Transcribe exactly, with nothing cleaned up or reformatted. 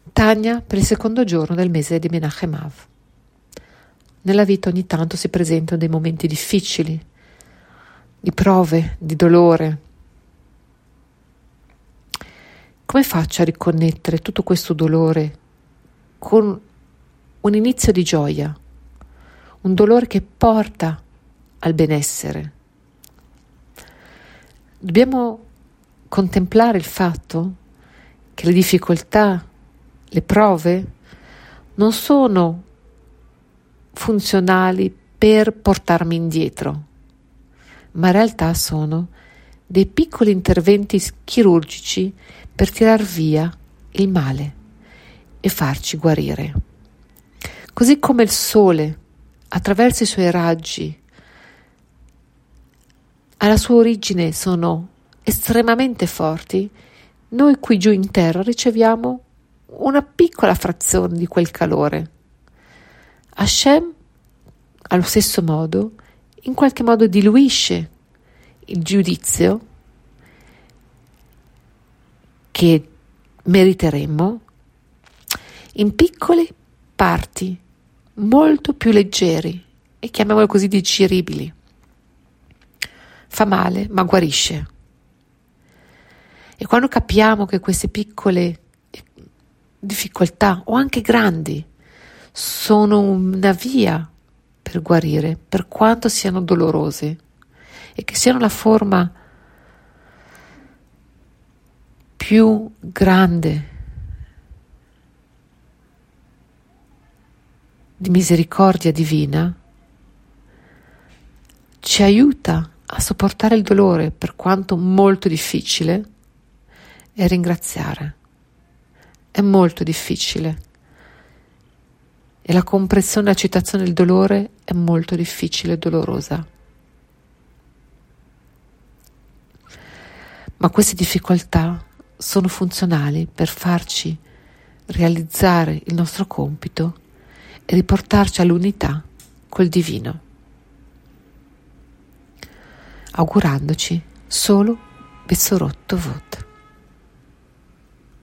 Tanya per il secondo giorno del mese di Menachem Av. Nella vita ogni tanto si presentano dei momenti difficili, di prove, di dolore. Come faccio a riconnettere tutto questo dolore con un inizio di gioia, un dolore che porta al benessere? Dobbiamo contemplare il fatto che le difficoltà, le prove non sono funzionali per portarmi indietro, ma in realtà sono dei piccoli interventi chirurgici per tirar via il male e farci guarire. Così come il sole, attraverso i suoi raggi, alla sua origine sono estremamente forti, noi qui giù in terra riceviamo una piccola frazione di quel calore. Hashem, allo stesso modo, in qualche modo diluisce il giudizio che meriteremmo in piccole parti molto più leggeri e chiamiamole così digeribili. Fa male, ma guarisce. E quando capiamo che queste piccole difficoltà, o anche grandi, sono una via per guarire, per quanto siano dolorose, e che siano la forma più grande di misericordia divina, ci aiuta a sopportare il dolore, per quanto molto difficile, e ringraziare. È molto difficile e la comprensione e l'accettazione del dolore è molto difficile e dolorosa. Ma queste difficoltà sono funzionali per farci realizzare il nostro compito e riportarci all'unità col divino, augurandoci solo Besorot Tovot.